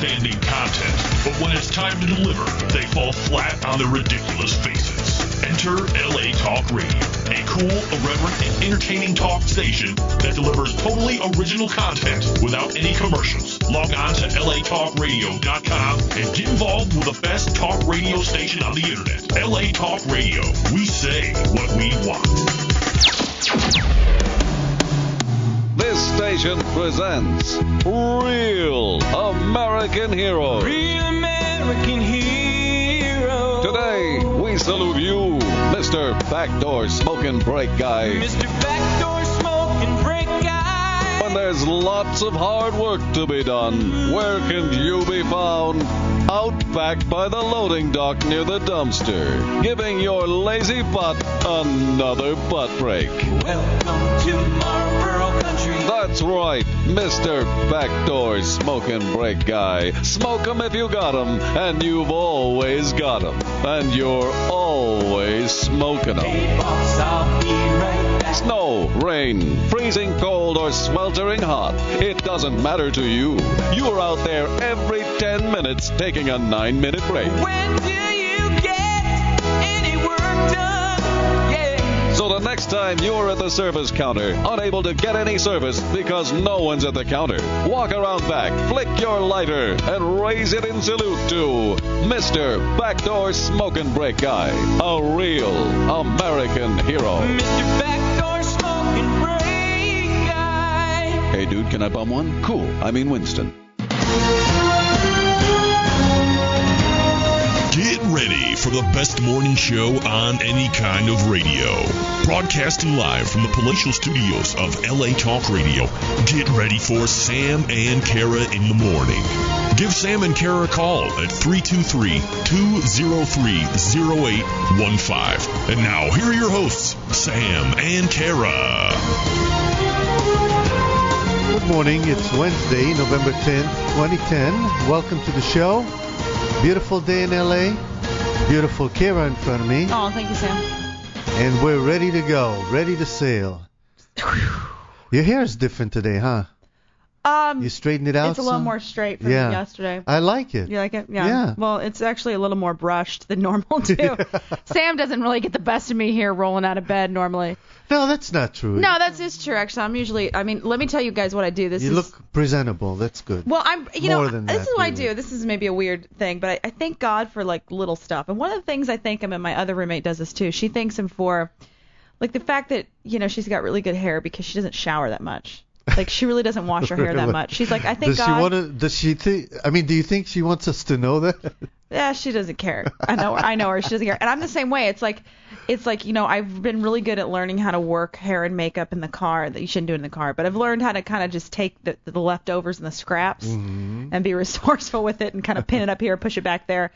outstanding content, but when it's time to deliver, they fall flat on their ridiculous faces. Enter LA Talk Radio, a cool, irreverent, and entertaining talk station that delivers totally original content without any commercials. Log on to latalkradio.com and get involved with the best talk radio station on the internet. LA Talk Radio. We say what we want. This station presents Real American Heroes. Real American Heroes. Today, we salute you, Mr. Backdoor Smoking Break Guy. Mr. Backdoor Smoking Break Guy. When there's lots of hard work to be done, where can you be found? Out back by the loading dock near the dumpster, giving your lazy butt another butt break. Welcome to Marlboro Country. That's right, Mr. Backdoor Smoking Break Guy. Smoke 'em if you got 'em, and you've always got 'em, and you're always smoking 'em. Hey, boss, I'll be right back. Snow, rain, freezing cold, or sweltering hot, it doesn't matter to you. You're out there every 10 minutes taking a 9-minute break. When do you get any work done? Yeah. So the next time you're at the service counter, unable to get any service because no one's at the counter, walk around back, flick your lighter, and raise it in salute to Mr. Backdoor Smoking Break Guy, a real American hero. Mr. Backdoor Smoking Break Guy. Hey dude, can I bum one? Cool, I mean Winston. Get ready for the best morning show on any kind of radio. Broadcasting live from the palatial studios of LA Talk Radio. Get ready for Sam and Kara in the morning. Give Sam and Kara a call at 323-203-0815. And now, here are your hosts, Sam and Kara. Good morning. It's Wednesday, November 10th, 2010. Welcome to the show. Beautiful day in LA. Beautiful Kara in front of me. Oh, thank you, Sam. And we're ready to go. Ready to sail. Your hair is different today, huh? You straightened it out It's a little some? more straight from Yeah. yesterday. I like it. You like it? Yeah. Yeah. Well, it's actually a little more brushed than normal, too. Sam doesn't really get the best of me here rolling out of bed normally. No, that's not true. No, that's is true, actually. I mean, let me tell you guys what I do. You look presentable. That's good. Well, More than this that, is what I really. do. This is maybe a weird thing, but I thank God for, like, little stuff. And one of the things I thank him, and my other roommate does this, too, she thanks him for, like, the fact that, she's got really good hair because she doesn't shower that much. Like, she really doesn't wash her hair that Really? much. She's like, I thank Does God. she want to? Does she think? I mean, do you think she wants us to know that? Yeah, she doesn't care. I know her. She doesn't care. And I'm the same way. It's like, I've been really good at learning how to work hair and makeup in the car. That you shouldn't do it in the car, but I've learned how to kind of just take the leftovers and the scraps and be resourceful with it and kind of pin it up here, push it back there.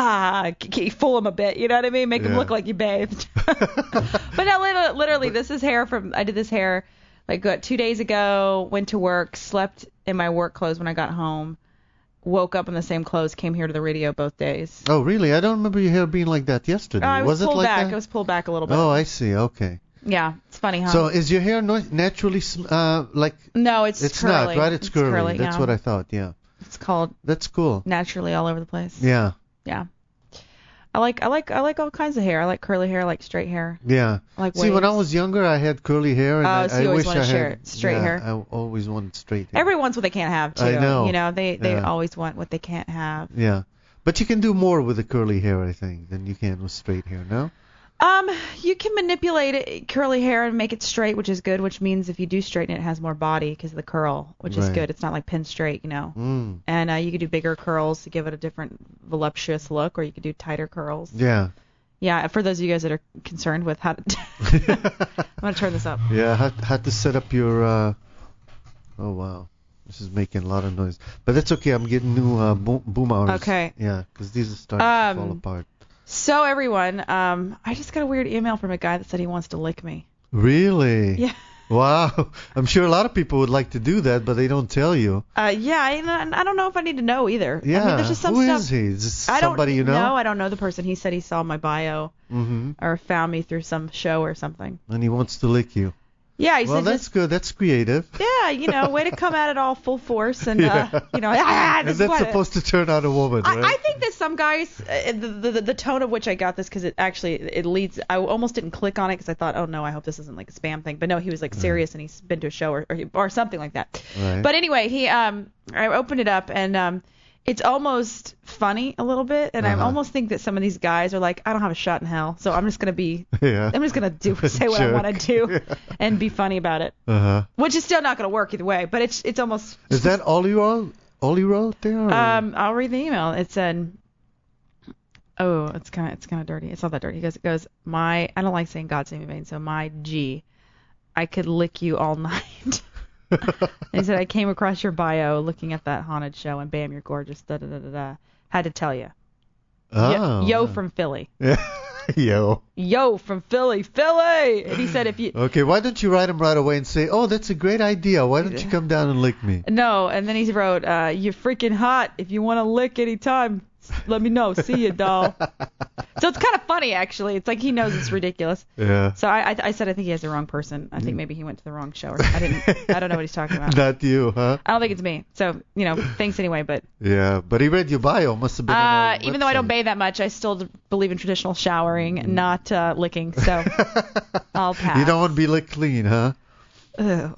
Fool them a bit. You know what I mean? Make them look like you bathed. But no, literally, this is hair I did this hair like 2 days ago. Went to work, slept in my work clothes when I got home. Woke up in the same clothes, came here to the radio both days. Oh, really? I don't remember your hair being like that yesterday. I was it pulled like back. that? It was pulled back a little bit. Oh, I see. Okay. Yeah, it's funny, huh? So is your hair naturally like? No, it's not, curly. right? It's curly. That's yeah. what I thought. Yeah. It's called That's cool. naturally all over the place. Yeah. Yeah. I like all kinds of hair. I like curly hair. I like straight hair. Yeah. I like See, when I waves. was younger, I had curly hair, and So I you always wish wanted I had straight hair? I always wanted straight hair. Everyone wants what they can't have too. I know. They Yeah. always want what they can't have. Yeah. But you can do more with the curly hair, I think, than you can with straight hair. No. You can manipulate curly hair and make it straight, which is good, which means if you do straighten it, it has more body because of the curl, which is Right. good. It's not like pin straight, Mm. And you could do bigger curls to give it a different voluptuous look, or you could do tighter curls. Yeah. Yeah, for those of you guys that are concerned with how to... I'm going to turn this up. Yeah, had to set up your... Oh, wow. This is making a lot of noise. But that's okay. I'm getting new boom hours. Okay. Yeah, because these are starting to fall apart. So, everyone, I just got a weird email from a guy that said he wants to lick me. Really? Yeah. Wow. I'm sure a lot of people would like to do that, but they don't tell you. Yeah, I don't know if I need to know either. Yeah. I mean, there's just some Who stuff. is he? Is this I don't somebody you know? No, I don't know the person. He said he saw my bio Mm-hmm. or found me through some show or something. And he wants to lick you. Yeah, he Well, said that's just, good. That's creative. yeah, way to come at it all full force and, Yeah. this And is that's what supposed to turn out a woman, right? I think that some guys, the tone of which I got this, because it leads, I almost didn't click on it because I thought, oh no, I hope this isn't like a spam thing. But no, he was like serious and he's been to a show or something like that. Right. But anyway, I opened it up and it's almost funny a little bit, and I almost think that some of these guys are like, I don't have a shot in hell, so I'm just gonna be, Yeah. I'm just gonna say what I want to do and be funny about it, which is still not gonna work either way. But it's almost. Is that all you wrote there? Or? I'll read the email. It said, oh, it's kind of dirty. It's not that dirty. It goes, I don't like saying God save me vain, so my G, I could lick you all night. He said, I came across your bio looking at that haunted show, and bam, you're gorgeous. Da da da da da. Had to tell you. Oh. Yo from Philly. Yo from Philly. And he said, if you. Okay, why don't you write him right away and say, oh, that's a great idea. Why don't you come down and lick me? No, and then he wrote, you're freaking hot. If you want to lick anytime, let me know. See you, doll. So it's kind of funny, actually. It's like he knows it's ridiculous. Yeah. So I said I think he has the wrong person. I think maybe he went to the wrong show. Or I don't know what he's talking about. Not you, huh? I don't think it's me. So, thanks anyway. But yeah, but he read your bio. Must have been even though I don't bathe that much, I still believe in traditional showering, not licking. So I'll pass. You don't want to be licked clean, huh? Ugh.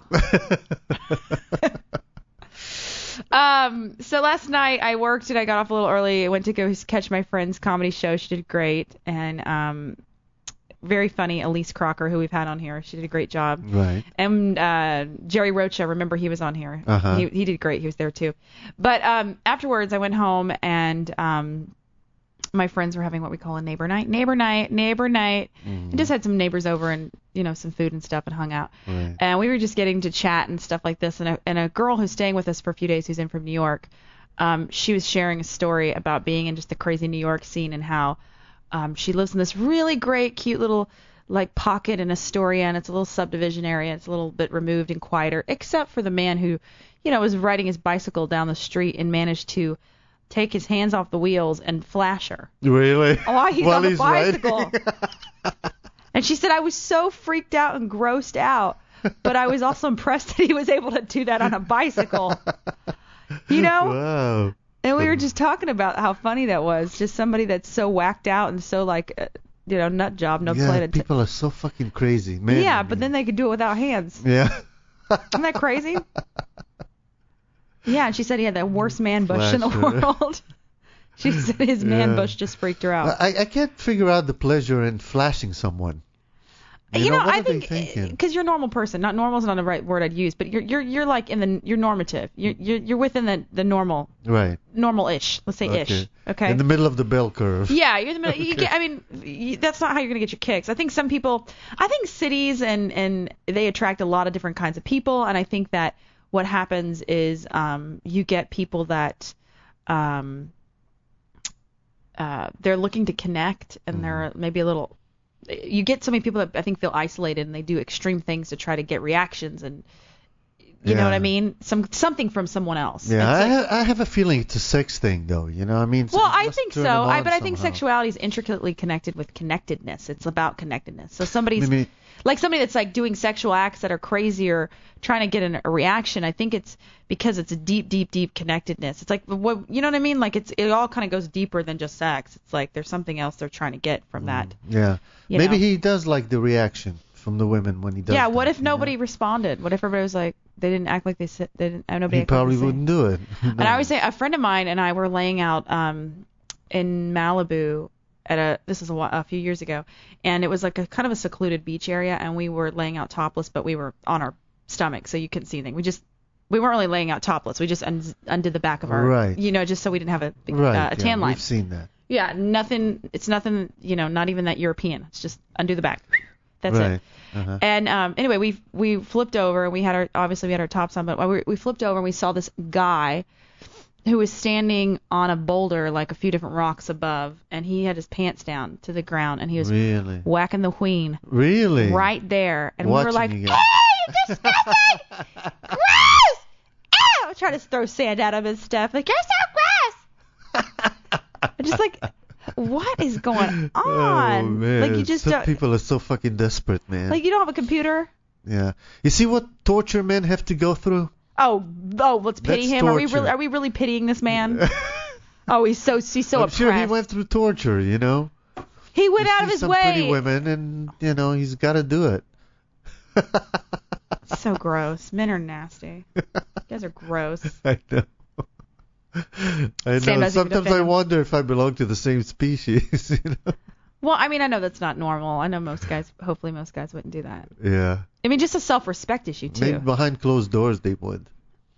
So last night I worked and I got off a little early. I went to go catch my friend's comedy show. She did great. And very funny Elise Crocker, who we've had on here. She did a great job. Right. And Jerry Rocha, remember he was on here. He did great. He was there too. But afterwards I went home and my friends were having what we call a neighbor night. Mm-hmm. And just had some neighbors over and, some food and stuff and hung out. Right. And we were just getting to chat and stuff like this. And a girl who's staying with us for a few days who's in from New York, she was sharing a story about being in just the crazy New York scene and how she lives in this really great, cute little like pocket in Astoria, and it's a little subdivision area. It's a little bit removed and quieter, except for the man who, was riding his bicycle down the street and managed to take his hands off the wheels and flash her. Really? While he's on the bicycle. Riding. And she said, I was so freaked out and grossed out, but I was also impressed that he was able to do that on a bicycle. Wow. And we were just talking about how funny that was. Just somebody that's so whacked out and so like, nut job, no planet. People are so fucking crazy, man. Yeah, but then they could do it without hands. Yeah. Isn't that crazy? Yeah, and she said he had the worst man bush in the world. She said his man bush just freaked her out. I can't figure out the pleasure in flashing someone. I think because you're a normal person. Not normal is not the right word I'd use, but you're like you're normative. You're within the normal. Right. Normal-ish. Let's say ish. Okay. In the middle of the bell curve. Yeah, you're in the middle. That's not how you're gonna get your kicks. I think cities and they attract a lot of different kinds of people, and I think that what happens is you get people that they're looking to connect, and they're maybe a little. You get so many people that I think feel isolated, and they do extreme things to try to get reactions, and you know what I mean? Something from someone else. Yeah, I have a feeling it's a sex thing, though. Well, I think so. But I think sexuality is intricately connected with connectedness. It's about connectedness. So somebody that's like doing sexual acts that are crazy or trying to get a reaction. I think it's because it's a deep, deep, deep connectedness. It's like what you know what I mean? Like it all kind of goes deeper than just sex. It's like there's something else they're trying to get from that. Yeah. Maybe he does like the reaction from the women when he does. Yeah. What if nobody responded? What if everybody was like they didn't act like they said they didn't? Nobody. He probably wouldn't do it. And I always say a friend of mine and I were laying out in Malibu this is a few years ago, and it was like a kind of a secluded beach area, and we were laying out topless, but we were on our stomach, so you couldn't see anything. We weren't really laying out topless. We just undid the back of our, just so we didn't have a tan line. We've seen that. Yeah, nothing. It's nothing. Not even that European. It's just undo the back. That's it. Uh-huh. And anyway, we flipped over, and we had our tops on, but we flipped over and we saw this guy who was standing on a boulder like a few different rocks above, and he had his pants down to the ground, and he was whacking the ween. Really? Right there. And Watching we were like, you hey, you're disgusting! Gross! Ew! Trying to throw sand at him and stuff. Like, you're so gross! I'm just like, what is going on? Oh, man. Like, you just Some people are so fucking desperate, man. Like, you don't have a computer? Yeah. You see what torture men have to go through? Oh, let's pity That's him. torture. Are we really pitying this man? Oh, he's so I'm oppressed. sure he went through torture, you know. He went He out of sees his some way. pretty women, and you know he's got to do it. So gross. Men are nasty. You guys are gross. I know. I Sam know. doesn't even Sometimes defend I him. wonder if I belong to the same species. You know? Well, I mean, I know that's not normal. I know hopefully most guys wouldn't do that. Yeah. I mean, just a self-respect issue, too. Maybe behind closed doors they would.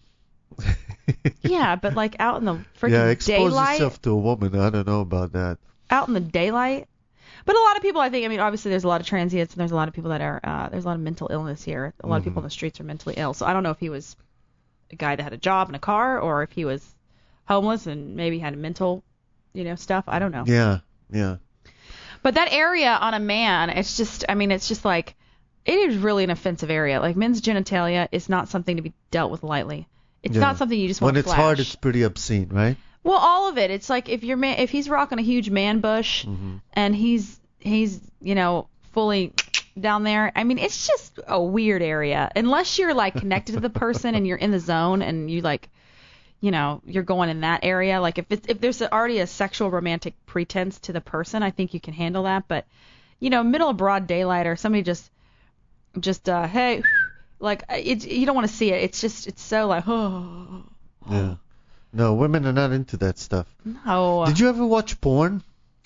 Yeah, but like out in the Yeah, freaking expose daylight. yourself to a woman. I don't know about that. Out in the daylight. But a lot of people, I mean, obviously there's a lot of transients and there's a lot of people that are, there's a lot of mental illness here. A lot of people on the streets are mentally ill. So I don't know if he was a guy that had a job and a car or if he was homeless and maybe had mental, stuff. I don't know. Yeah, yeah. But that area on a man, it's just like, it is really an offensive area. Like men's genitalia is not something to be dealt with lightly. It's Yeah. not something you just want When to it's flash. hard, it's pretty obscene, right? Well, all of it. It's like if he's rocking a huge man bush and he's fully down there. I mean, it's just a weird area. Unless you're like connected to the person and you're in the zone and you like, you're going in that area. Like if there's already a sexual romantic pretense to the person, I think you can handle that. But middle of broad daylight or somebody just hey, like you don't want to see it. It's so like oh. Yeah. No, women are not into that stuff. No. Did you ever watch porn?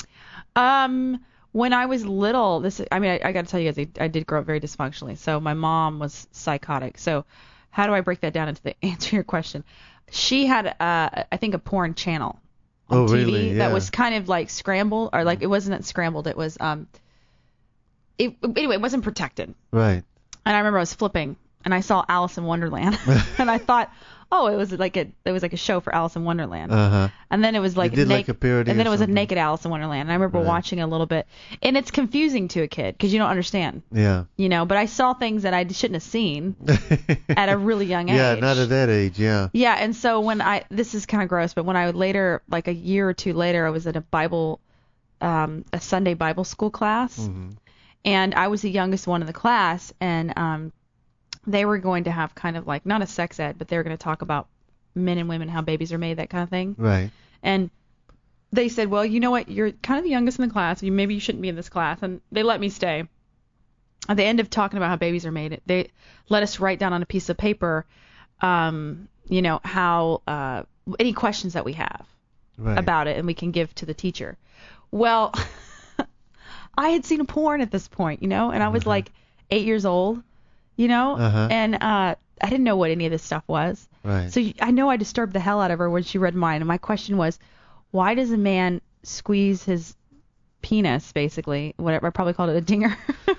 When I was little, I got to tell you guys, I did grow up very dysfunctionally. So my mom was psychotic. So how do I break that down into the answer to your question? She had, I think, a porn channel on TV really? that Yeah. was kind of like scrambled, or like it wasn't scrambled. It was, anyway, it wasn't protected. Right. And I remember I was flipping, and I saw Alice in Wonderland, and I thought, oh, it was like a show for Alice in Wonderland. Uh-huh. And then it was like They did like a parody and then or it was a something. naked Alice in Wonderland. And I remember Right. watching a little bit, and it's confusing to a kid because you don't understand, Yeah. But I saw things that I shouldn't have seen at a really young age. Yeah, not at that age, yeah. Yeah, and so this is kind of gross, but when I later, like a year or two later, I was at a Sunday Bible school class, and I was the youngest one in the class, and they were going to have kind of like, not a sex ed, but they were going to talk about men and women, how babies are made, that kind of thing. Right. And they said, well, you know what, you're kind of the youngest in the class, maybe you shouldn't be in this class, and they let me stay. At the end of talking about how babies are made, they let us write down on a piece of paper, how any questions that we have Right. about it, and we can give to the teacher. Well, I had seen a porn at this point, and I was like 8 years old, and I didn't know what any of this stuff was. Right. So I know I disturbed the hell out of her when she read mine, and my question was, why does a man squeeze his penis, basically, whatever, I probably called it a dinger.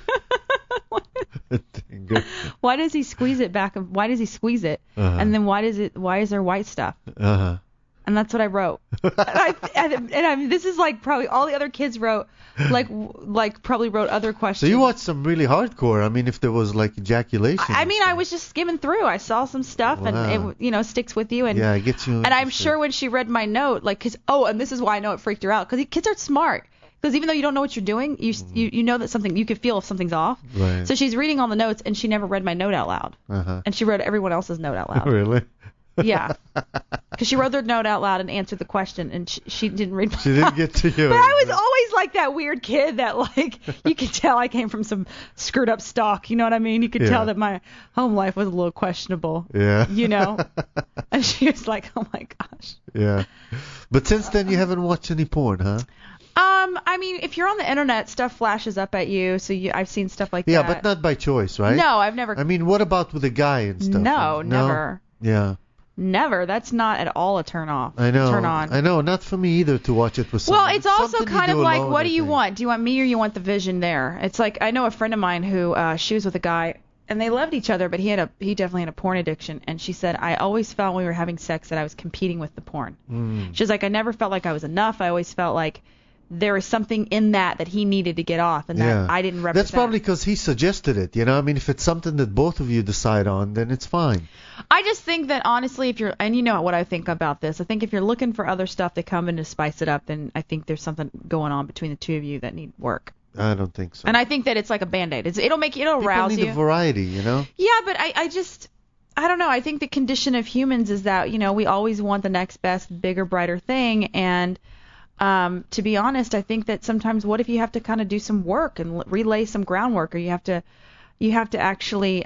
Good. Why does he squeeze it back? Why does he squeeze it? And then why is there white stuff? Uh-huh. And that's what I wrote. and this is like probably all the other kids wrote, like probably wrote other So questions. you watched some really hardcore. I mean, if there was like ejaculation. I mean, I was just skimming through. I saw some stuff, Wow. and it sticks with you. And Yeah, it gets you. and I'm interested. sure when she read my note, and this is why I know it freaked her out, because kids are smart. Because even though you don't know what you're doing, you know that you can feel if something's off. Right. So she's reading all the notes, and she never read my note out loud. Uh-huh. And she read everyone else's note out loud. Really? Yeah. Because she wrote their note out loud and answered the question, and she didn't read. She didn't get to you. But I was always like that weird kid that, like, you could tell I came from some screwed up stock. You know what I mean? You could Yeah. tell that my home life was a little questionable. Yeah. And she was like, oh my gosh. Yeah. But since then, you haven't watched any porn, huh? I mean, if you're on the internet, stuff flashes up at you. So I've seen stuff like Yeah, that. but not by choice, right? No, I've never. I mean, what about with a guy and stuff? No, never. Yeah. Never. That's not at all a turn off. I know. Turn on. I know. Not for me either to watch it with someone. Well, it's also something you kind of do like, alone, what I do you think. want? Do you want me or you want the vision there? It's like, I know a friend of mine who, she was with a guy, and they loved each other, but he definitely had a porn addiction. And she said, I always felt when we were having sex that I was competing with the porn. Mm. She's like, I never felt like I was enough. I always felt like there was something in that he needed to get off, and that I didn't represent. That's probably because he suggested it, I mean, if it's something that both of you decide on, then it's fine. I just think that honestly, and you know what I think about this, I think if you're looking for other stuff to come in to spice it up, then I think there's something going on between the two of you that need work. I don't think so. And I think that it's like a Band-Aid. It'll People arouse need you. a variety, you know? Yeah, but I don't know. I think the condition of humans is that, we always want the next best, bigger, brighter thing. And to be honest, I think that sometimes what if you have to kind of do some work and relay some groundwork, or you have to actually,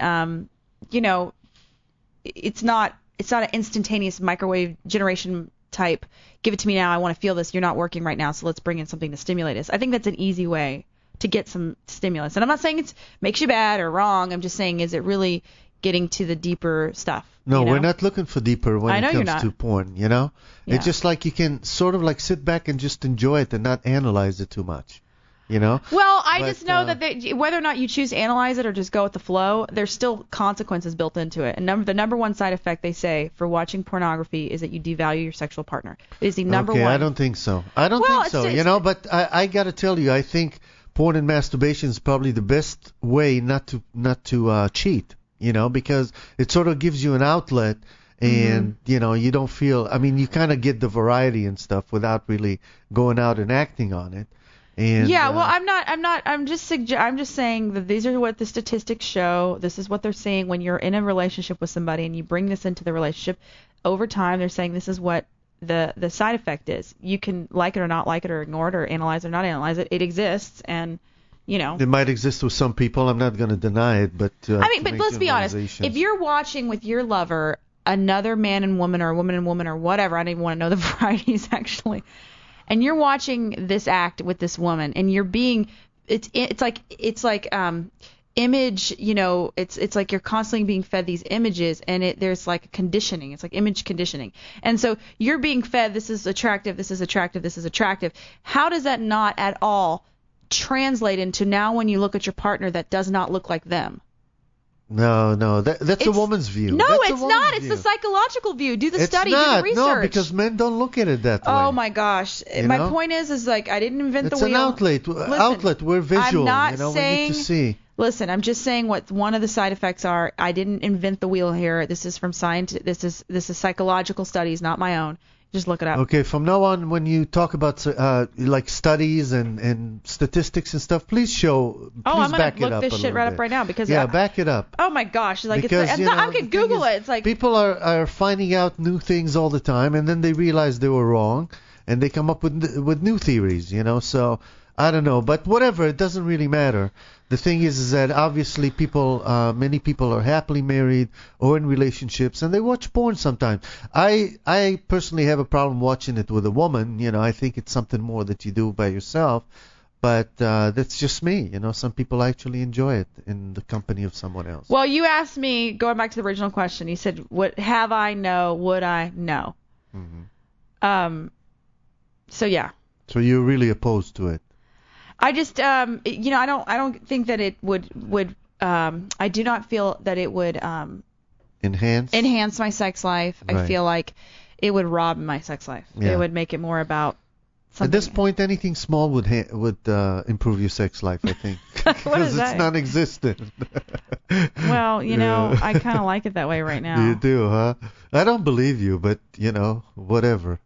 it's not an instantaneous microwave generation type. Give it to me now. I want to feel this. You're not working right now, so let's bring in something to stimulate us. I think that's an easy way to get some stimulus. And I'm not saying it makes you bad or wrong. I'm just saying, is it really getting to the deeper stuff? No, we're not looking for deeper when it comes to porn, Yeah. It's just like you can sort of like sit back and just enjoy it and not analyze it too much, Well, I just know that whether or not you choose to analyze it or just go with the flow, there's still consequences built into it. And the number one side effect, they say, for watching pornography is that you devalue your sexual partner. It is the number one. Okay, I don't think so. But I got to tell you, I think porn and masturbation is probably the best way not to cheat, because it sort of gives you an outlet, and you don't feel. I mean, you kind of get the variety and stuff without really going out and acting on it. And, I'm just saying that these are what the statistics show. This is what they're saying when you're in a relationship with somebody and you bring this into the relationship. Over time, they're saying this is what the side effect is. You can like it or not like it or ignore it or analyze it or not analyze it. It exists, and it might exist with some people. I'm not going to deny it, but but let's be honest. If you're watching with your lover another man and woman or a woman and woman or whatever, I don't even want to know the varieties actually, and you're watching this act with this woman and you're being it's like image, it's like you're constantly being fed these images, and there's like conditioning. It's like image conditioning. And so you're being fed, this is attractive, this is attractive, this is attractive. How does that not at all translate into now when you look at your partner that does not look like them? No, that's a woman's view. No, it's not. It's the psychological view. Do the study, do the research. No, because men don't look at it that way. Oh my gosh. My point is like I didn't invent the wheel. It's an outlet. We're visual. I'm not saying, we need to see. Listen, I'm just saying what one of the side effects are. I didn't invent the wheel here. This is from science. This is psychological studies, not my own. Just look it up. Okay, from now on, when you talk about like studies and statistics and stuff, please I'm back it gonna up look this shit right up right now because back it up. Oh my gosh, like because, I could Google it. It's like people are finding out new things all the time, and then they realize they were wrong, and they come up with new theories. So I don't know, but whatever, it doesn't really matter. The thing is that obviously many people are happily married or in relationships, and they watch porn sometimes. I personally have a problem watching it with a woman. I think it's something more that you do by yourself, but that's just me. Some people actually enjoy it in the company of someone else. Well, you asked me, going back to the original question, you said, "What have I know? Would I know?" Mm-hmm. So yeah. So you're really opposed to it? I just, I don't think that it would, I do not feel that it would, enhance my sex life. Right. I feel like it would rob my sex life. Yeah. It would make it more about something. At this point, anything small would improve your sex life, I think. Because it's non-existent. Well, I kind of like it that way right now. You do, huh? I don't believe you, but, whatever.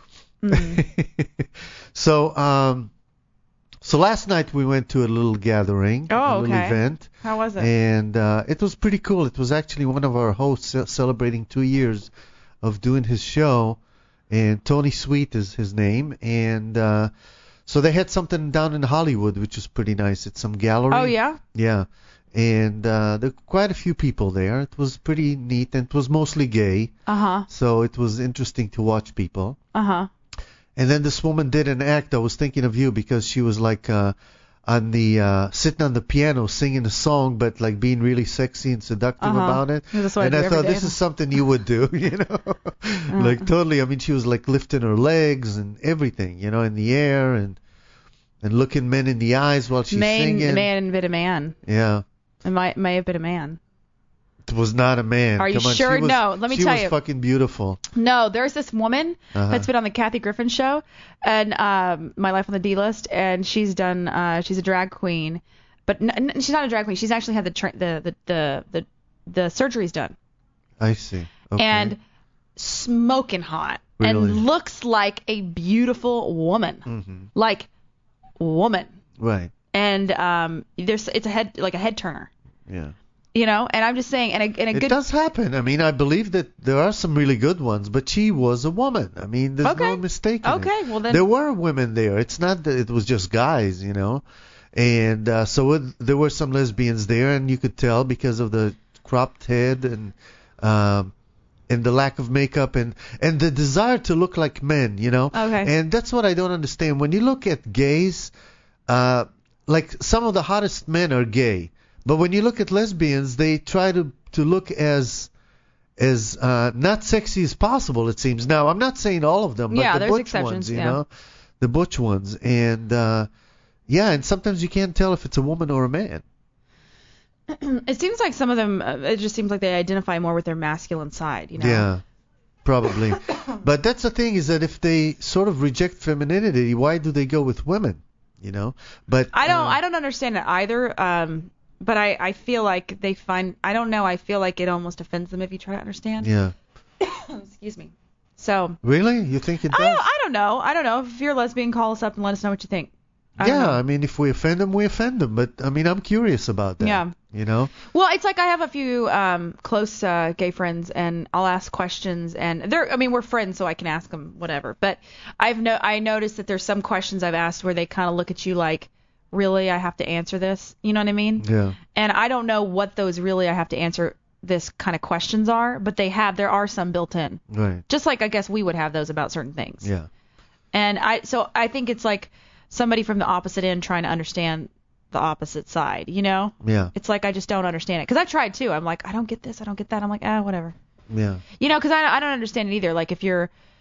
Mm-hmm. So last night we went to a little gathering, a little event. How was it? And it was pretty cool. It was actually one of our hosts celebrating 2 years of doing his show, and Tony Sweet is his name. And so they had something down in Hollywood, which was pretty nice. It's some gallery. Oh, yeah? Yeah. And there were quite a few people there. It was pretty neat, and it was mostly gay. Uh-huh. So it was interesting to watch people. Uh-huh. And then this woman did an act. I was thinking of you because she was like on the sitting on the piano singing a song, but like being really sexy and seductive about it. That's what and I thought this is something you would do, like totally. I mean, she was like lifting her legs and everything, in the air and looking men in the eyes while she's singing. Man been a man. Yeah. It may have been a man. It was not a man. Are you sure? No, let me tell you. She was fucking beautiful. No, there's this woman that's been on the Kathy Griffin show and My Life on the D-List, and she's done. She's a drag queen, but she's not a drag queen. She's actually had the surgeries done. I see. Okay. And smoking hot, really? And looks like a beautiful woman, like woman. Right. and it's a head turner. Yeah. You know, and I'm just saying, It does happen. I mean, I believe that there are some really good ones, but she was a woman. I mean, there's no mistake in it. Okay, well then. There were women there. It's not that it was just guys, you know. And there were some lesbians there, and you could tell because of the cropped head and the lack of makeup and the desire to look like men, you know. Okay. And that's what I don't understand. When you look at gays, like some of the hottest men are gay. But when you look at lesbians, they try to look as not sexy as possible, it seems. Now, I'm not saying all of them, but the there's butch exceptions, ones, you know, the butch ones. And, and sometimes you can't tell if it's a woman or a man. It seems like some of them, it just seems like they identify more with their masculine side, you know? Yeah, probably. But that's the thing, is that if they sort of reject femininity, why do they go with women, you know? But I don't understand it either. But I feel like they find, I don't know, I feel like it almost offends them if you try to understand. Yeah. Excuse me. So. Really? You think it does? I don't know. If you're a lesbian, call us up and let us know what you think. I mean, if we offend them, we offend them. But, I mean, I'm curious about that. Yeah. You know? Well, it's like I have a few close gay friends, and I'll ask questions, and we're friends, so I can ask them whatever. But I noticed that there's some questions I've asked where they kind of look at you like, really, I have to answer this? You know what I mean? Yeah. And I don't know what those really I have to answer this kind of questions are, but there are some built in. Right. Just like I guess we would have those about certain things. Yeah. And I think it's like somebody from the opposite end trying to understand the opposite side, you know? Yeah. It's like I just don't understand it. Because I've tried too. I'm like, I don't get this, I don't get that. I'm like, whatever. Yeah. You know, because I don't understand it either. Like if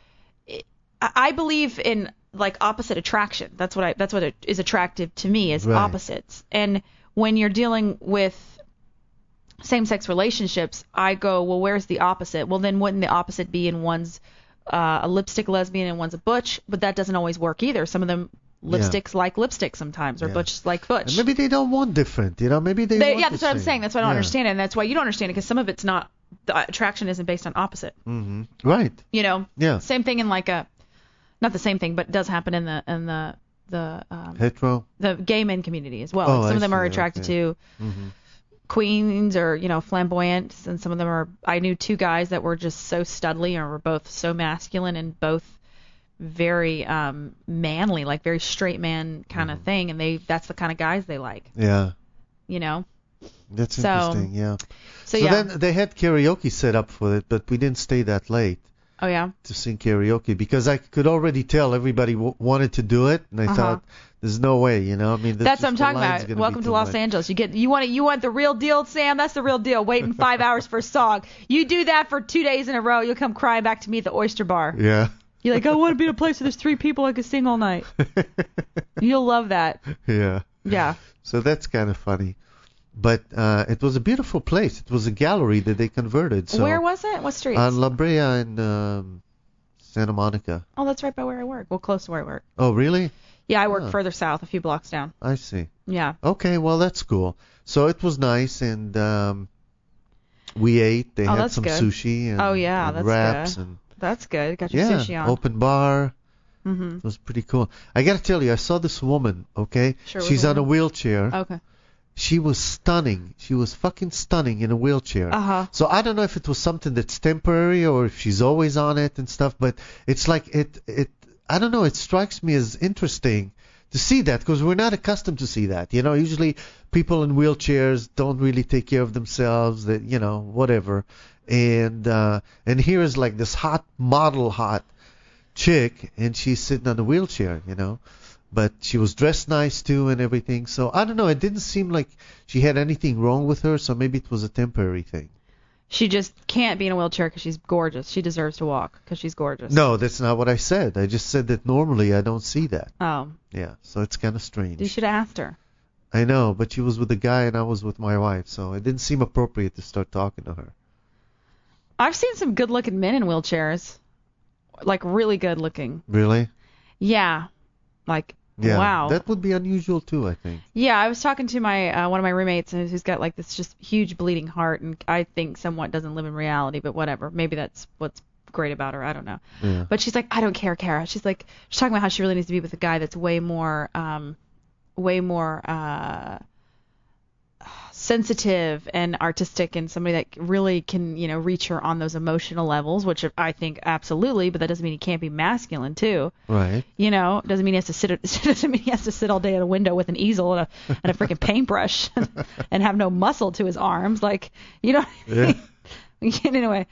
I believe in like opposite attraction. That's what is attractive to me is opposites. And when you're dealing with same-sex relationships, I go, well, where's the opposite? Well, then wouldn't the opposite be in one's a lipstick lesbian and one's a butch? But that doesn't always work either. Some of them lipsticks like lipstick sometimes, or butch like butch. And maybe they don't want different, you know? Maybe they want that's what I'm same. saying. That's why I don't understand it, and that's why you don't understand it, because some of it's not, the attraction isn't based on opposite. Mm-hmm. Right. You know? Yeah. Same thing in like not the same thing, but it does happen in the hetero, the gay men community as well. Some of them are attracted to queens or, you know, flamboyant, and some of them are. I knew two guys that were just so studly, or were both so masculine and both very manly, like very straight man kind of thing, and that's the kind of guys they like. Yeah. You know. That's interesting. Yeah. So then they had karaoke set up for it, but we didn't stay that late. Oh, yeah? To sing karaoke, because I could already tell everybody wanted to do it, and I thought, there's no way, you know? I mean, that's what I'm talking about. Welcome to Los Angeles. You want the real deal, Sam? That's the real deal. Waiting 5 hours for a song. You do that for 2 days in a row, you'll come crying back to me at the Oyster Bar. Yeah. You're like, I want to be in a place where there's 3 people I can sing all night. You'll love that. Yeah. Yeah. So that's kind of funny. But it was a beautiful place. It was a gallery that they converted. So where was it? What street? On La Brea and Santa Monica. Oh, that's right by where I work. Well, close to where I work. Oh, really? Yeah, I work further south, a few blocks down. I see. Yeah. Okay, well, that's cool. So it was nice, and we ate. They had some good. sushi and, that's wraps. Good. And, that's good. Got your sushi on. Open bar. Mm-hmm. It was pretty cool. I got to tell you, I saw this woman, okay? Sure, she's on a wheelchair. Okay. She was stunning. She was fucking stunning in a wheelchair. Uh-huh. So I don't know if it was something that's temporary or if she's always on it and stuff, but it's like I don't know, it strikes me as interesting to see that, because we're not accustomed to see that. You know, usually people in wheelchairs don't really take care of themselves, that, you know, whatever. And here is like this hot chick, and she's sitting on a wheelchair, you know. But she was dressed nice too and everything. So I don't know. It didn't seem like she had anything wrong with her. So maybe it was a temporary thing. She just can't be in a wheelchair because she's gorgeous. She deserves to walk because she's gorgeous. No, that's not what I said. I just said that normally I don't see that. Oh. Yeah. So it's kind of strange. You should have asked her. I know, but she was with a guy and I was with my wife. So it didn't seem appropriate to start talking to her. I've seen some good-looking men in wheelchairs. Like really good-looking. Really? Yeah. Like, yeah, wow. That would be unusual too, I think. Yeah, I was talking to my one of my roommates who's got like this just huge bleeding heart, and I think somewhat doesn't live in reality, but whatever. Maybe that's what's great about her. I don't know. Yeah. But she's like, I don't care, Kara. She's talking about how she really needs to be with a guy that's way more way more sensitive and artistic, and somebody that really can, reach her on those emotional levels, which I think absolutely, but that doesn't mean he can't be masculine too. Right. Doesn't mean he has to sit all day at a window with an easel and a freaking paintbrush and have no muscle to his arms, like, Yeah. Anyway,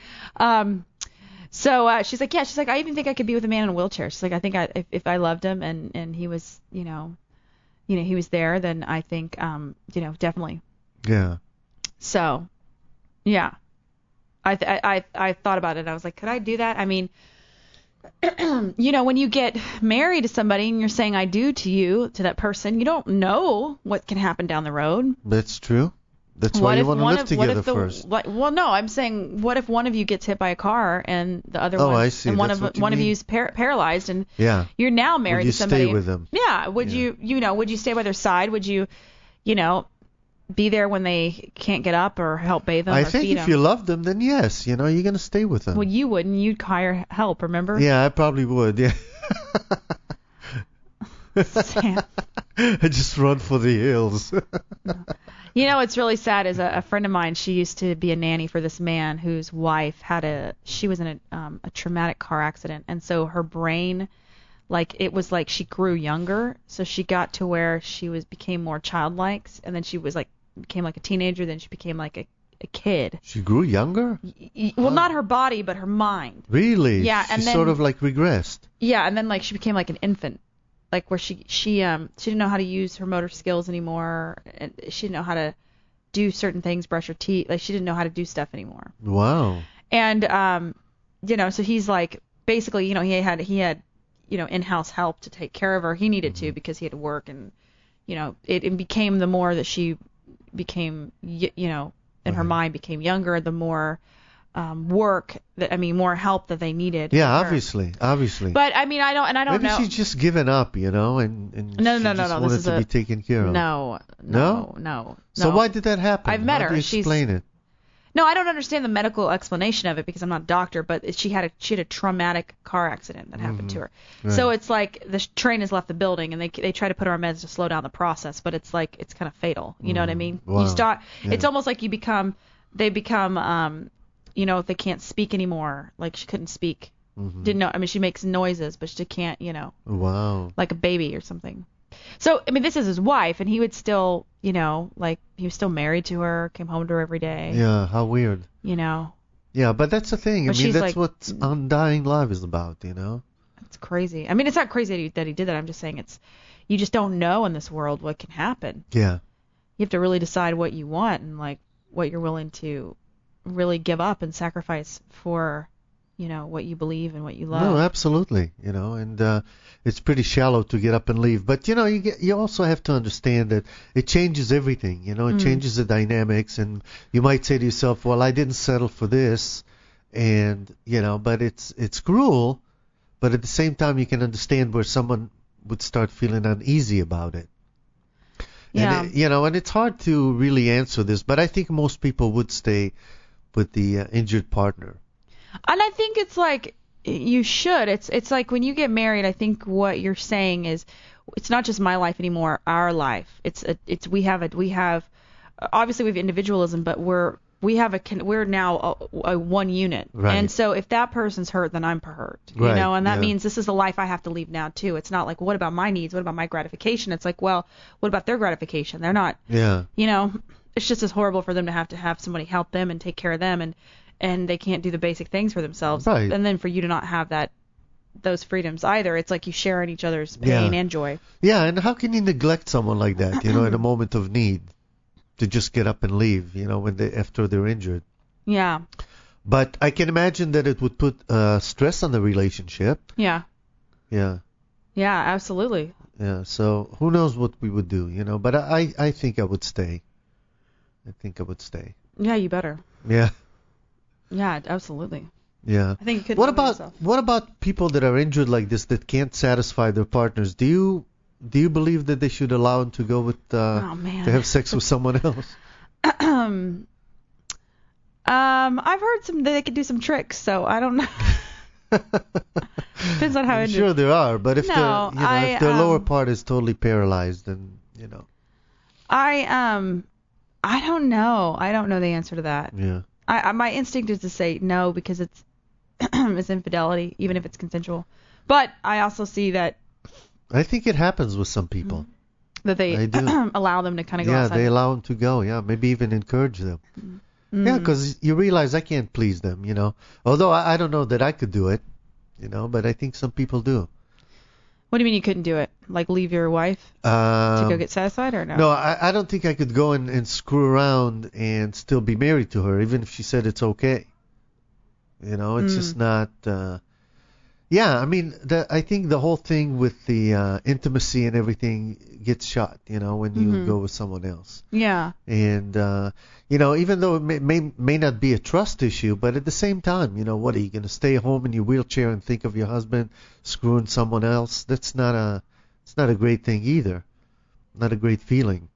so she's like, I even think I could be with a man in a wheelchair. She's like, I think if I loved him and he was, he was there, then I think, definitely. Yeah. So, yeah, I thought about it. I was like, could I do that? I mean, when you get married to somebody and you're saying I do to that person, you don't know what can happen down the road. That's true. That's why you want to live together first. Well, no, I'm saying, what if one of you gets hit by a car and the other one, I see. and one That's of what you one of mean. you's paralyzed, and Yeah. you're now married Would you to somebody. stay with them? Yeah. Would you would you stay by their side? Would you, be there when they can't get up or help bathe them I or think feed if them? you love them, then yes, you're going to stay with them. Well, you wouldn't. You'd hire help, remember? Yeah, I probably would. Yeah. Sam. I just run for the hills. What's really sad is a friend of mine, she used to be a nanny for this man whose wife she was in a traumatic car accident, and so her brain, it was like she grew younger, so she got to where she became more childlike, and then she was became like a teenager, then she became like a kid. She grew younger? Well, not her body, but her mind. Really? Yeah, and she then sort of regressed. Yeah, and then she became like an infant. Where she didn't know how to use her motor skills anymore, and she didn't know how to do certain things, brush her teeth. She didn't know how to do stuff anymore. Wow. And so he's basically, he had in-house help to take care of her. He needed to because he had to work, and it became, the more that she became, and her mind became younger, the more more help that they needed. Yeah, from her. obviously. But I don't know. Maybe she's just given up, and No, wanted to be taken care of. No. So why did that happen? I've met How her. do you explain it? No, I don't understand the medical explanation of it because I'm not a doctor, but she had a traumatic car accident that happened to her. Right. So it's like the train has left the building, and they try to put her on meds to slow down the process, but it's it's kind of fatal. You know what I mean? Wow. You start. Yeah. It's almost like they become if they can't speak anymore, she couldn't speak. Didn't know. I mean, she makes noises, but she can't, Wow. like a baby or something. So, I mean, this is his wife, and he would still, he was still married to her, came home to her every day. Yeah, how weird. Yeah, but that's the thing. But I mean, she's that's what Undying Love is about, It's crazy. I mean, it's not crazy that he did that. I'm just saying you just don't know in this world what can happen. Yeah. You have to really decide what you want and, what you're willing to really give up and sacrifice for, what you believe and what you love. No, absolutely. And it's pretty shallow to get up and leave. But you also have to understand that it changes everything. It changes the dynamics, and you might say to yourself, "Well, I didn't settle for this," and but it's cruel. But at the same time, you can understand where someone would start feeling uneasy about it. Yeah. And and it's hard to really answer this, but I think most people would stay with the injured partner. And I think it's you should. It's like when you get married, I think what you're saying is it's not just my life anymore, our life. We have obviously we have individualism, but we're now a one unit. Right. And so if that person's hurt, then I'm hurt. Right, And that yeah. means this is the life I have to leave now too. It's not what about my needs? What about my gratification? It's well, what about their gratification? They're not. Yeah. It's just as horrible for them to have somebody help them and take care of them, and they can't do the basic things for themselves. Right. And then for you to not have those freedoms either, it's like you share in each other's pain Yeah. and joy. Yeah, and how can you neglect someone like that, in a moment of need, to just get up and leave, after they're injured? Yeah. But I can imagine that it would put stress on the relationship. Yeah. Yeah. Yeah, absolutely. Yeah. So who knows what we would do, But I think I would stay. Yeah, you better. Yeah. Yeah, absolutely. Yeah. I think you could. What live with yourself. about people that are injured like this that can't satisfy their partners? Do you believe that they should allow them to go with Oh, man. to have sex with someone else? I've heard that they could do some tricks, so I don't know. Depends on how I'm injured. sure there are, but if No, if their lower part is totally paralyzed, then You know. I don't know. I don't know the answer to that. Yeah. My instinct is to say no because it's it's infidelity, even if it's consensual. But I also see that I think it happens with some people. that they I do. allow them to kind of go Yeah, outside. they allow them to go. Yeah, maybe even encourage them. Mm. Yeah, because you realize I can't please them, you know. Although I don't know that I could do it, you know, but I think some people do. What do you mean you couldn't do it? Like leave your wife to go get satisfied or no? No, I don't think I could go and screw around and still be married to her, even if she said it's okay. You know, it's just not. Yeah, I mean, I think the whole thing with the intimacy and everything gets shot, you know, when you go with someone else. Yeah. And, you know, even though it may not be a trust issue, but at the same time, you know, what, are you going to stay home in your wheelchair and think of your husband screwing someone else? It's not a great thing either. Not a great feeling.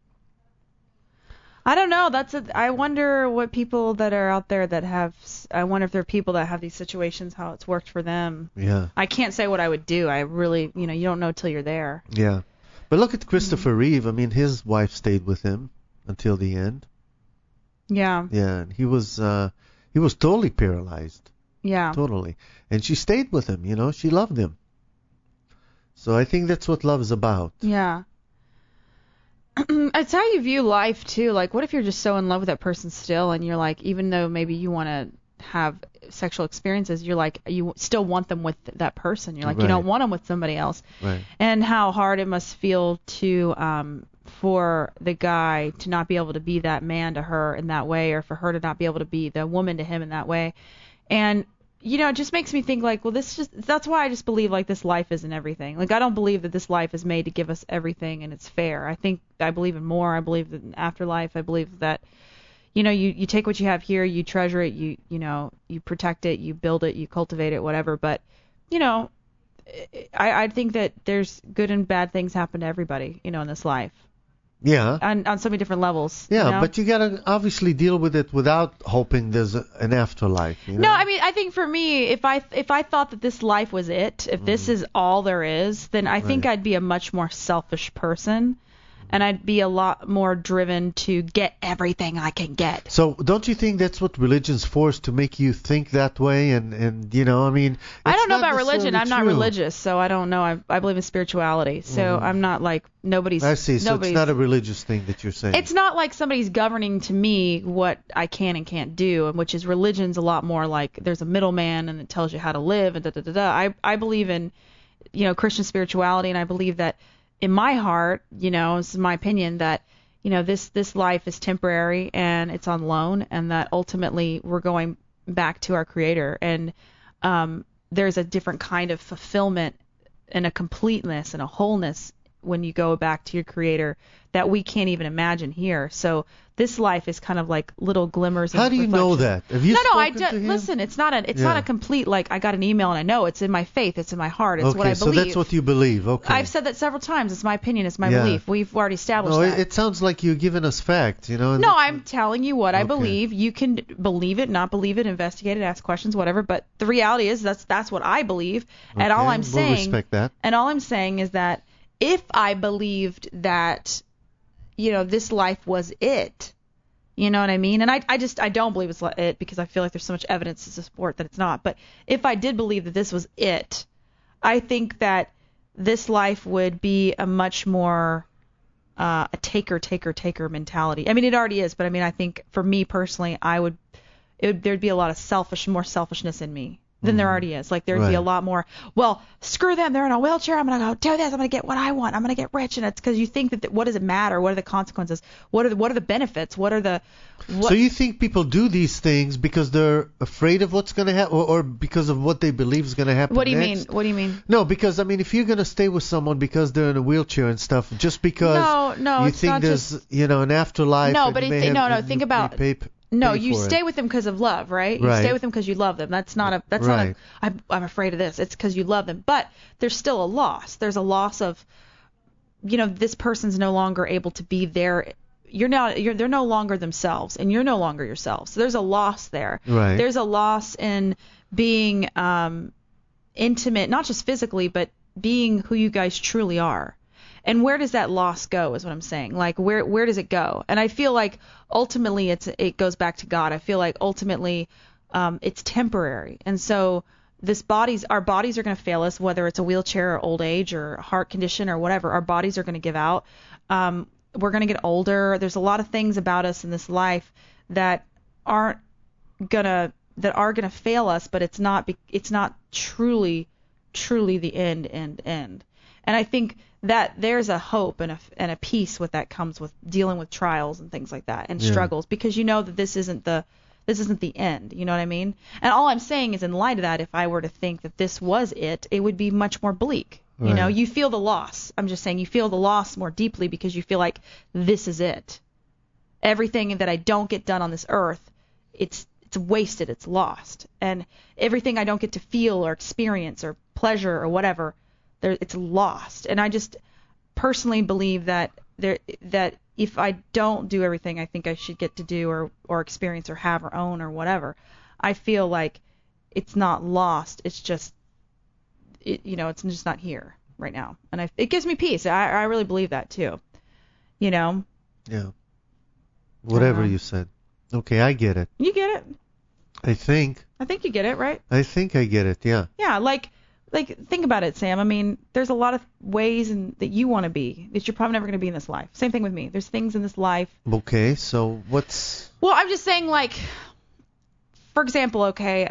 I don't know. I wonder what people that are out there that have. I wonder if there are people that have these situations, how it's worked for them. Yeah. I can't say what I would do. I really, you don't know till you're there. Yeah. But look at Christopher Reeve. I mean, his wife stayed with him until the end. Yeah. Yeah. And he was totally paralyzed. Yeah. Totally. And she stayed with him, you know. She loved him. So I think that's what love is about. Yeah. It's how you view life too. Like, what if you're just so in love with that person still, and you're like, even though maybe you want to have sexual experiences, you're like, you still want them with that person. You're like, you don't want them with somebody else. Right. And how hard it must feel to for the guy to not be able to be that man to her in that way, or for her to not be able to be the woman to him in that way. And it just makes me think like, well, that's why I just believe like this life isn't everything. Like, I don't believe that this life is made to give us everything and it's fair. I believe in more. I believe in afterlife. I believe that, you take what you have here, you treasure it, you protect it, you build it, you cultivate it, whatever. But, I think that there's good and bad things happen to everybody, in this life. Yeah. On so many different levels. Yeah, but you gotta obviously deal with it without hoping there's an afterlife. No, I mean, I think for me, if I thought that this life was it, if this is all there is, then I think I'd be a much more selfish person, and I'd be a lot more driven to get everything I can get. So don't you think that's what religion's for, is to make you think that way? And I mean, I don't know about religion. I'm not religious, so I don't know. I believe in spirituality, so I'm not like nobody's. I see. So it's not a religious thing that you're saying. It's not like somebody's governing to me what I can and can't do, which is religion's a lot more like there's a middleman and it tells you how to live and da. I believe in, Christian spirituality, and I believe that in my heart, this is my opinion, that, this life is temporary and it's on loan, and that ultimately we're going back to our Creator, and there's a different kind of fulfillment and a completeness and a wholeness when you go back to your Creator that we can't even imagine here. So this life is kind of like little glimmers. How do you know that? Have you spoken to him? Listen, it's not a complete, like, I got an email and I know. It's in my faith. It's in my heart. It's what I believe. So that's what you believe. Okay. I've said that several times. It's my opinion. It's my belief. We've already established that. It sounds like you're giving us facts, No, I'm telling you what I believe. You can believe it, not believe it, investigate it, ask questions, whatever. But the reality is that's what I believe. Okay. And all I'm saying, we'll respect that. And all I'm saying is that if I believed that, this life was it, you know what I mean? And I don't believe it's it, because I feel like there's so much evidence to support that it's not. But if I did believe that this was it, I think that this life would be a much more a taker mentality. I mean, it already is, but I mean, I think for me personally, there'd be a lot of more selfishness in me than there already is. Like, there'd be a lot more, well, screw them, they're in a wheelchair, I'm going to go do this, I'm going to get what I want, I'm going to get rich. And it's because you think that what does it matter? What are the consequences? What are the benefits? So you think people do these things because they're afraid of what's going to happen, or because of what they believe is going to happen What do you next? mean? What do you mean? No, because, I mean, if you're going to stay with someone because they're in a wheelchair and stuff, just because no, you think there's, an afterlife. No, but think about... No, you stay with them because of love, right? You stay with them because you love them. That's not I'm afraid of this. It's because you love them. But there's still a loss. There's a loss of, this person's no longer able to be there. They're no longer themselves, and you're no longer yourself. So there's a loss there. Right. There's a loss in being intimate, not just physically, but being who you guys truly are. And where does that loss go is what I'm saying. Like where does it go? And I feel like ultimately it goes back to God. I feel like ultimately it's temporary. And so our bodies are going to fail us, whether it's a wheelchair or old age or a heart condition or whatever. Our bodies are going to give out. We're going to get older. There's a lot of things about us in this life that are gonna fail us, but it's not truly the end. And I think that there's a hope and a peace with that comes with dealing with trials and things like that and struggles, because you know that this isn't the end. You know what I mean? And all I'm saying is, in light of that, if I were to think that this was it would be much more bleak. You know, you feel the loss. I'm just saying you feel the loss more deeply because you feel like this is it. Everything that I don't get done on this earth, it's wasted, it's lost. And everything I don't get to feel or experience or pleasure or whatever, it's lost. And I just personally believe that if I don't do everything I think I should get to do or experience or have or own or whatever, I feel like it's not lost. It's just it's just not here right now. And it gives me peace. I really believe that too. Yeah. Whatever you said. Okay, I get it. You get it? I think you get it, right? I think I get it, yeah. Yeah, like think about it, Sam. I mean, there's a lot of ways that you want to be that you're probably never going to be in this life. Same thing with me. There's things in this life. Okay, so what's... Well, I'm just saying, like, for example, okay,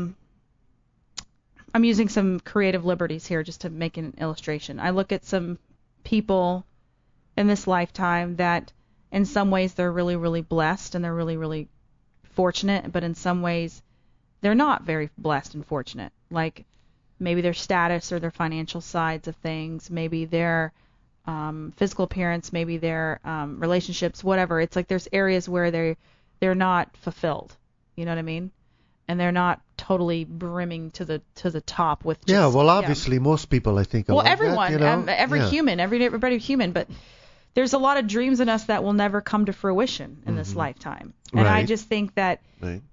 I'm using some creative liberties here just to make an illustration. I look at some people in this lifetime that in some ways they're really, really blessed and they're really, really fortunate, but in some ways they're not very blessed and fortunate. Like maybe their status or their financial sides of things, maybe their physical appearance, maybe their relationships, whatever. It's like there's areas where they're not fulfilled. You know what I mean? And they're not totally brimming to the top with just, obviously most people I think are like everyone, that, every human, everybody human, but there's a lot of dreams in us that will never come to fruition in this lifetime. And I just think that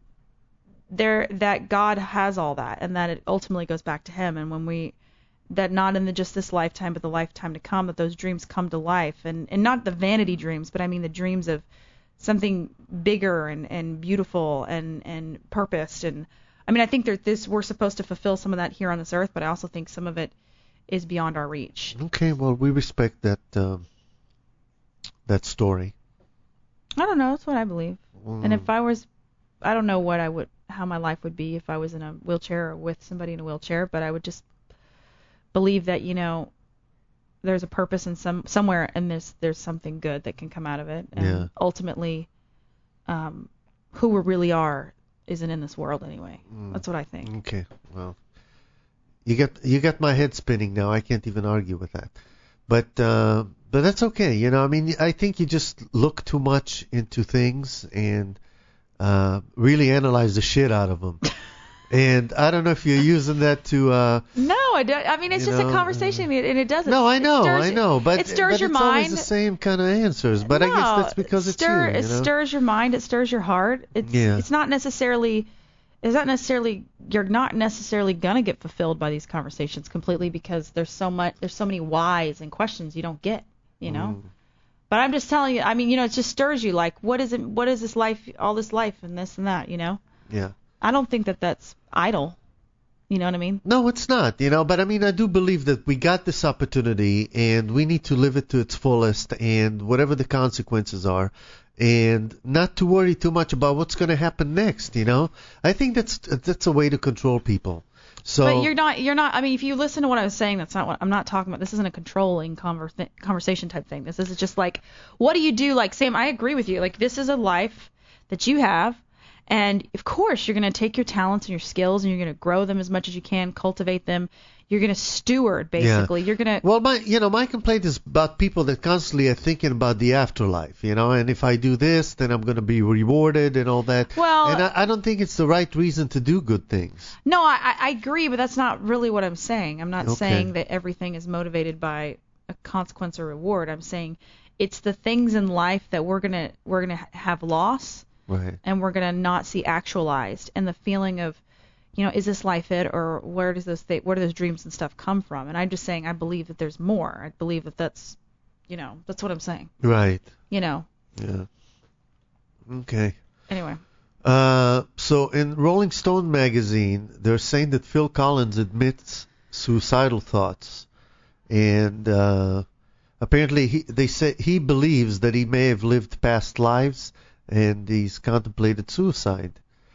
that God has all that, and that it ultimately goes back to Him. And when that not in just this lifetime, but the lifetime to come, that those dreams come to life, and not the vanity dreams, but I mean the dreams of something bigger and beautiful and purposed. And I mean, I think that we're supposed to fulfill some of that here on this earth, but I also think some of it is beyond our reach. Okay, well, we respect that story. I don't know. That's what I believe. And if I don't know how my life would be if I was in a wheelchair or with somebody in a wheelchair, but I would just believe that, there's a purpose and somewhere in this, there's something good that can come out of it. And ultimately, who we really are isn't in this world anyway. That's what I think. Okay, well, you got my head spinning now. I can't even argue with that. But that's okay. I mean, I think you just look too much into things and really analyze the shit out of them. And I don't know if you're using that to... No, I don't. I mean, it's just a conversation, and it doesn't... No, I know, but it stirs your it's mind. Always the same kind of answers, but I guess that's because it's you. It stirs your mind, it stirs your heart. It's not necessarily... You're not necessarily gonna get fulfilled by these conversations completely, because there's so many whys and questions you don't get, But I'm just telling you, I mean, it just stirs you, like, what is this life, all this life and this and that, Yeah. I don't think that that's idle. You know what I mean? No, it's not, but I mean, I do believe that we got this opportunity and we need to live it to its fullest, and whatever the consequences are, and not to worry too much about what's going to happen next, I think that's a way to control people. So, but you're not, I mean, if you listen to what I was saying, that's not what I'm not talking about. This isn't a controlling conversation type thing. This is just like, what do you do? Like, Sam, I agree with you. Like, this is a life that you have. And, of course, you're going to take your talents and your skills and you're going to grow them as much as you can, cultivate them. You're going to steward, basically. Yeah. You're going to... Well, my complaint is about people that constantly are thinking about the afterlife, and if I do this, then I'm going to be rewarded and all that. Well... And I don't think it's the right reason to do good things. No, I agree, but that's not really what I'm saying. I'm not saying that everything is motivated by a consequence or reward. I'm saying it's the things in life that we're gonna have loss. Right. And we're going to not see actualized, and the feeling of, is this life it, or where do those dreams and stuff come from? And I'm just saying I believe that there's more. I believe that that's That's what I'm saying. Right. Yeah. Okay. Anyway. So in Rolling Stone magazine, they're saying that Phil Collins admits suicidal thoughts, and apparently they say he believes that he may have lived past lives, and he's contemplated suicide.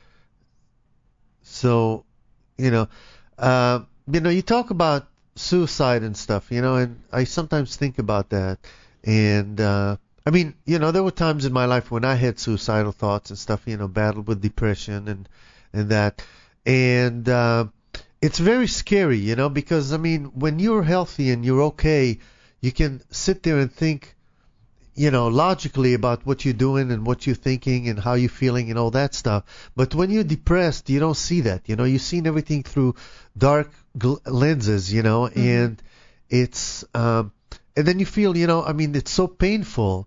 So, you talk about suicide and stuff, and I sometimes think about that, and there were times in my life when I had suicidal thoughts and stuff, battled with depression and that. And it's very scary, because, when you're healthy and you're okay, you can sit there and think, logically about what you're doing and what you're thinking and how you're feeling and all that stuff. But when you're depressed, you don't see that. You're seeing everything through dark lenses, and it's, and then you feel, it's so painful.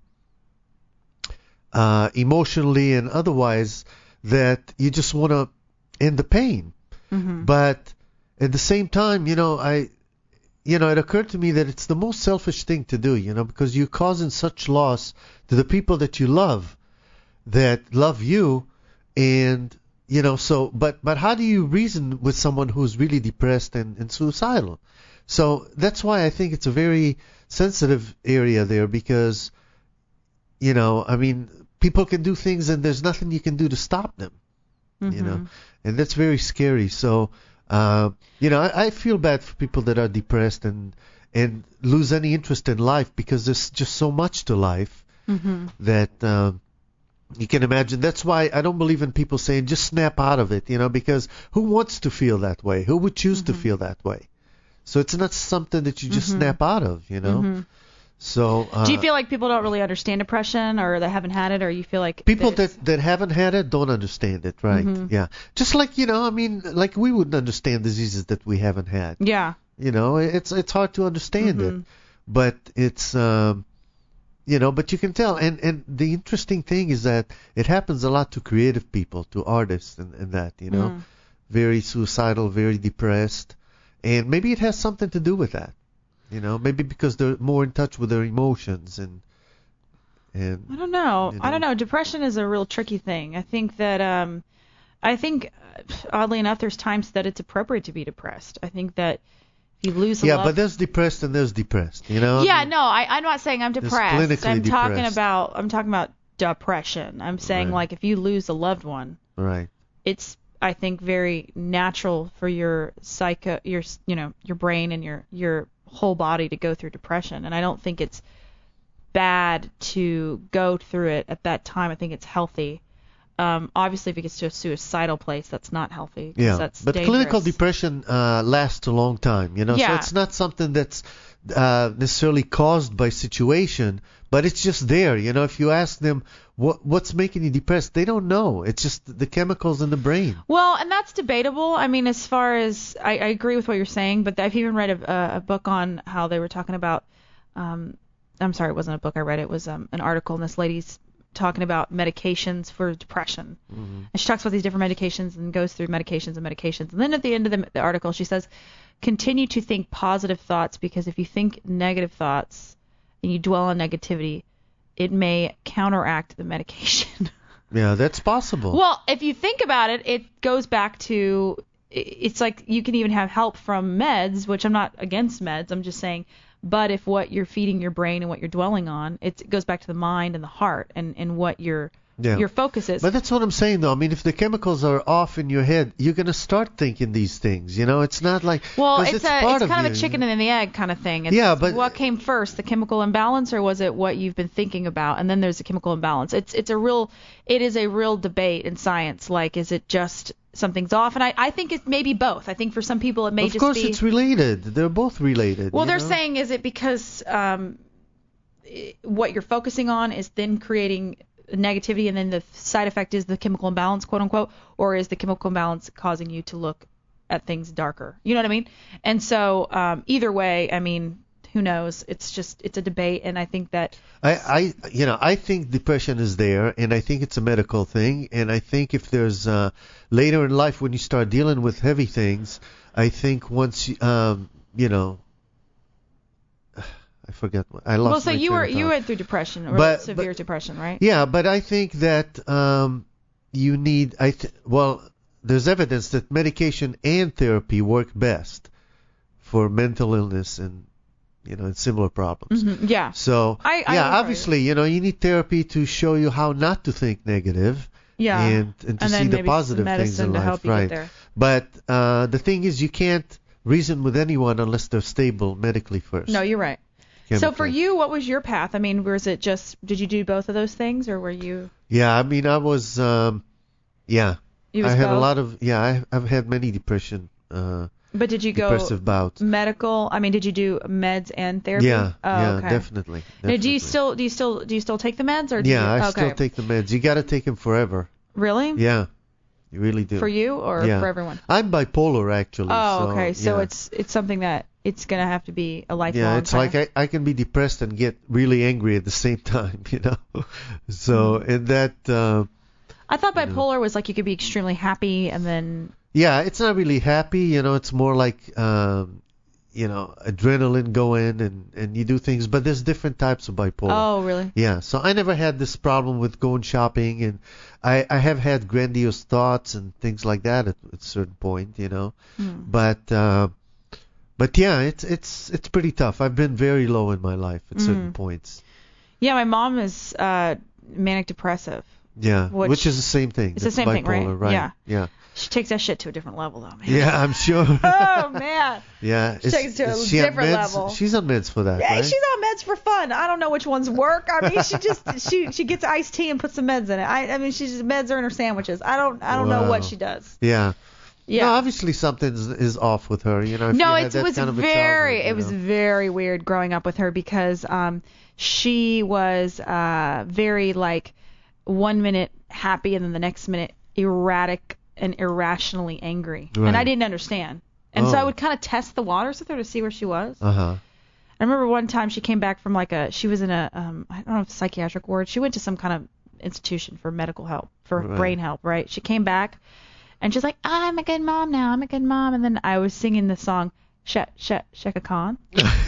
Emotionally and otherwise, that you just want to end the pain. But at the same time, it occurred to me that it's the most selfish thing to do, because you're causing such loss to the people that you love, that love you, and but how do you reason with someone who's really depressed and suicidal? So that's why I think it's a very sensitive area there, because people can do things and there's nothing you can do to stop them, and that's very scary. So, I feel bad for people that are depressed and lose any interest in life, because there's just so much to life that you can imagine. That's why I don't believe in people saying just snap out of it, because who wants to feel that way? Who would choose to feel that way? So it's not something that you just snap out of, So, do you feel like people don't really understand depression, or they haven't had it, or you feel like people that haven't had it don't understand it, right? Yeah, just like like we wouldn't understand diseases that we haven't had. Yeah. It's hard to understand it, but it's but you can tell. And the interesting thing is that it happens a lot to creative people, to artists, and that very suicidal, very depressed, and maybe it has something to do with that. Maybe because they're more in touch with their emotions and I don't know. I don't know. Depression is a real tricky thing. I think that oddly enough, there's times that it's appropriate to be depressed. I think that if you lose a but there's depressed and there's depressed. Yeah, no, I'm not saying I'm depressed. Clinically depressed. I'm talking about depression. I'm saying like if you lose a loved one, right? It's I think very natural for your your brain and your whole body to go through depression, and I don't think it's bad to go through it at that time. I think it's healthy. Obviously, if it gets to a suicidal place, that's not healthy. Yeah, that's but dangerous. Clinical depression lasts a long time, So it's not something that's necessarily caused by situation, but it's just there. If you ask them what's making you depressed, they don't know. It's just the chemicals in the brain. Well, and that's debatable. As far as I agree with what you're saying, but I've even read a book on how they were talking about. I'm sorry, it wasn't a book I read. It was an article, and this lady's talking about medications for depression. And she talks about these different medications and goes through medications. And then at the end of the article, she says, continue to think positive thoughts, because if you think negative thoughts and you dwell on negativity, it may counteract the medication. Yeah, that's possible. Well, if you think about it, it goes back to, it's like you can even have help from meds, which I'm not against meds. I'm just saying, but if what you're feeding your brain and what you're dwelling on, it goes back to the mind and the heart and what your focus is. But that's what I'm saying, though. If the chemicals are off in your head, you're going to start thinking these things. It's not like... Well, it's kind of a chicken and the egg kind of thing. But what came first, the chemical imbalance, or was it what you've been thinking about? And then there's the chemical imbalance. It is a real debate in science. Like, is it just something's off? And I think it may be both. I think for some people it may just be... Of course it's related. They're both related. Well, they're saying, is it because what you're focusing on is then creating negativity, and then the side effect is the chemical imbalance, quote unquote, or is the chemical imbalance causing you to look at things darker? You know what I mean? And so either way, who knows? It's a debate, and I think that I think depression is there, and I think it's a medical thing, and I think if there's later in life when you start dealing with heavy things, I think once I forget. I lost. Well, so my you train of thought. went through depression or But- severe depression, right? Yeah, but I think that you need. There's evidence that medication and therapy work best for mental illness and and similar problems. Mhm, yeah. So I agree. obviously, you need therapy to show you how not to think negative. Yeah. And to then see the maybe positive some things medicine in to life, help you right? get there. But the thing is, you can't reason with anyone unless they're stable medically first. No, you're right. So for Chemically. you, what was your path? I mean, was it just, did you do both of those things, or were you? Yeah, I mean, I was, You was I had a both? lot of, I've had many depression, But did you go depressive bouts. medical? I mean, did you do meds and therapy? Yeah, Oh, okay. definitely. Now, do you definitely. still take the meds, or do Yeah, you, I okay. still take the meds. You got to take them forever. Really? Yeah, you really do. For you or Yeah. for everyone? I'm bipolar actually. Oh, okay. So yeah. it's something that it's gonna have to be a lifelong. Yeah, it's kind like I can be depressed and get really angry at the same time, So and that. I thought bipolar was like you could be extremely happy and then. Yeah, it's not really happy, it's more like, adrenaline going and you do things, but there's different types of bipolar. Oh, really? Yeah, so I never had this problem with going shopping, and I have had grandiose thoughts and things like that at a certain point, But yeah, it's pretty tough. I've been very low in my life at certain points. Yeah, my mom is manic depressive. Yeah, Which- is the same thing. It's the That's same thing, right? bipolar, Yeah. Yeah. She takes that shit to a different level, though, man. Yeah, I'm sure. Oh man. Yeah. She takes it to a is she on different meds? level. She's on meds for that, Yeah, right? she's on meds for fun. I don't know which ones work. I mean, she gets iced tea and puts some meds in it. I mean, meds are in her sandwiches. I don't know Wow. what she does. Yeah. Yeah. No, obviously something is off with her, if No, you had it that was kind of a very childhood, it was very weird growing up with her because she was very like 1 minute happy and then the next minute erratic and irrationally angry. Right. And I didn't understand. And so Oh. I would kind of test the waters with her to see where she was. Uh-huh. I remember one time she came back from she was in a I don't know if psychiatric ward. She went to some kind of institution for medical help, for Right. brain help, right? She came back and she's like, I'm a good mom now. I'm a good mom. And then I was singing the song Sheka Khan.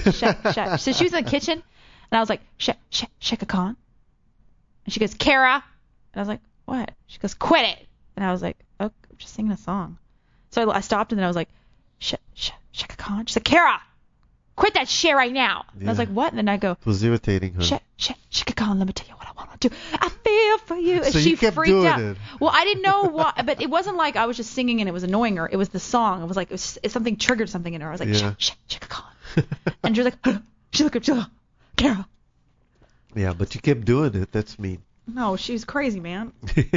So she was in the kitchen and I was like Sheka Khan. And she goes, Kara. And I was like, what? She goes, quit it. And I was like, oh, I'm just singing a song. So I stopped and then I was like, Sheka Khan. She's like, Kara, quit that shit right now. And I was Yeah. like, what? And then I go, It was irritating her. Sheka Khan, let me tell you what I want to do. I feel for you. And So she you kept freaked doing out. it. Well, I didn't know what, but it wasn't like I was just singing and it was annoying her. It was the song. It was like, something triggered something in her. I was like, Yeah. Sheka Khan. And she was like, she looked up, she was like, Kara. Yeah, but you kept doing it. That's mean. No, she was crazy, man.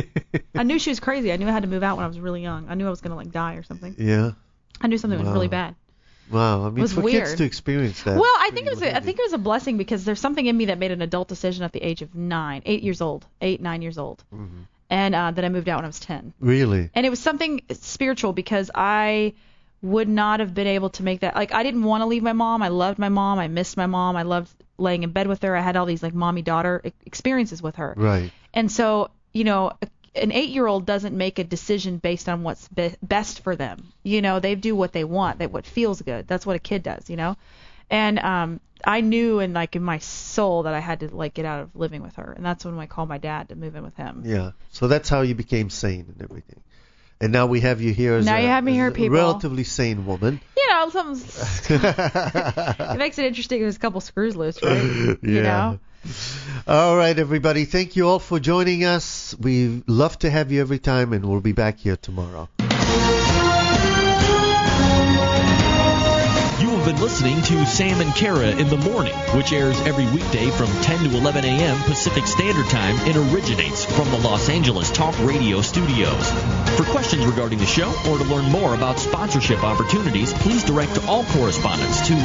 I knew she was crazy. I knew I had to move out when I was really young. I knew I was going to die or something. Yeah. I knew something was Wow. really bad. Wow. I mean, was for kids weird. to experience that. Well, I think it was a blessing because there's something in me that made an adult decision at the age of 9 years old. Mm-hmm. And then I moved out when I was 10. Really? And it was something spiritual because I would not have been able to make that. Like, I didn't want to leave my mom. I loved my mom. I missed my mom. I loved laying in bed with her. I had all these like mommy-daughter experiences with her. Right. And so, an 8-year-old doesn't make a decision based on what's best for them. They do what they want, what feels good. That's what a kid does, And I knew in my soul that I had to get out of living with her, and that's when I called my dad to move in with him. Yeah. So that's how you became sane and everything. And now we have you here as Now you have me here, a people. relatively sane woman. Something's it makes it interesting. There's a couple screws loose, right? Yeah. All right, everybody. Thank you all for joining us. We love to have you every time, and we'll be back here tomorrow. You have been listening to Sam and Kara in the Morning, which airs every weekday from 10 to 11 a.m. Pacific Standard Time and originates from the Los Angeles Talk Radio studios. For questions regarding the show or to learn more about sponsorship opportunities, please direct all correspondence to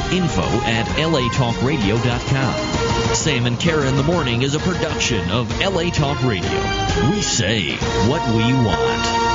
info@latalkradio.com. Sam and Kara in the Morning is a production of LA Talk Radio. We say what we want.